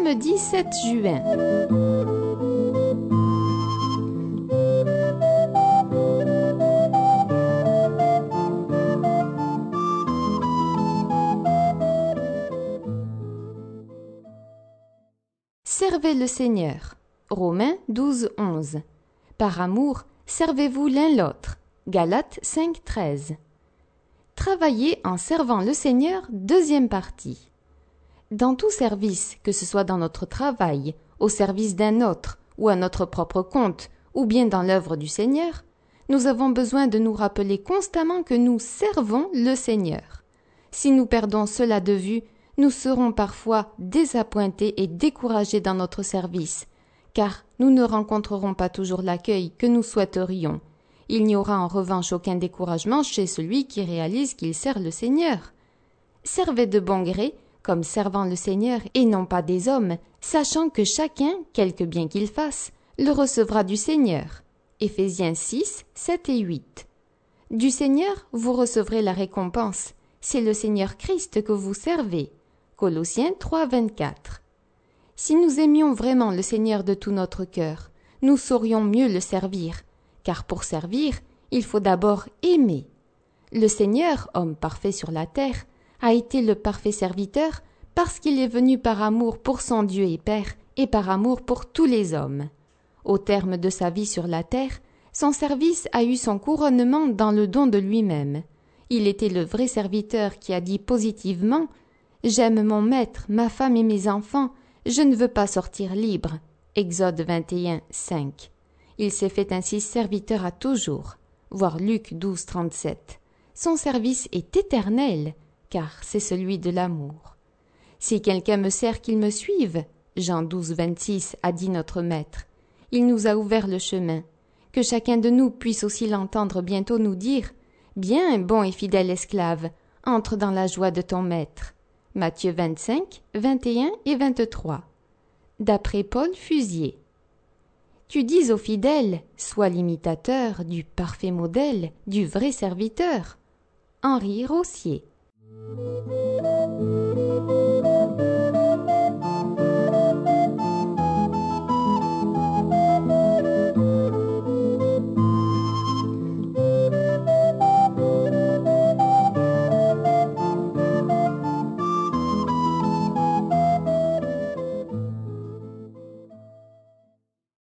samedi 7 juin. Servez le Seigneur. Romains 12, 11. Par amour, servez-vous l'un l'autre. Galates 5, 13. Travailler en servant le Seigneur, deuxième partie. Dans tout service, que ce soit dans notre travail, au service d'un autre, ou à notre propre compte, ou bien dans l'œuvre du Seigneur, nous avons besoin de nous rappeler constamment que nous servons le Seigneur. Si nous perdons cela de vue, nous serons parfois désappointés et découragés dans notre service, car nous ne rencontrerons pas toujours l'accueil que nous souhaiterions. Il n'y aura en revanche aucun découragement chez celui qui réalise qu'il sert le Seigneur. Servez de bon gré, comme servant le Seigneur et non pas des hommes, sachant que chacun, quelque bien qu'il fasse, le recevra du Seigneur. Éphésiens 6, 7 et 8. Du Seigneur, vous recevrez la récompense. C'est le Seigneur Christ que vous servez. Colossiens 3, 24. Si nous aimions vraiment le Seigneur de tout notre cœur, nous saurions mieux le servir, car pour servir, il faut d'abord aimer. Le Seigneur, homme parfait sur la terre, a été le parfait serviteur parce qu'il est venu par amour pour son Dieu et Père et par amour pour tous les hommes. Au terme de sa vie sur la terre, son service a eu son couronnement dans le don de lui-même. Il était le vrai serviteur qui a dit positivement « J'aime mon maître, ma femme et mes enfants, je ne veux pas sortir libre » Exode 21, 5. Il s'est fait ainsi serviteur à toujours. Voir Luc 12, 37. Son service est éternel, car c'est celui de l'amour. Si quelqu'un me sert qu'il me suive, Jean 12, 26 a dit notre Maître. Il nous a ouvert le chemin. Que chacun de nous puisse aussi l'entendre bientôt nous dire « Bien, bon et fidèle esclave, entre dans la joie de ton Maître » Matthieu 25, 21 et 23. D'après Paul Fusier. Tu dis aux fidèles, sois l'imitateur du parfait modèle, du vrai serviteur. Henri Rossier.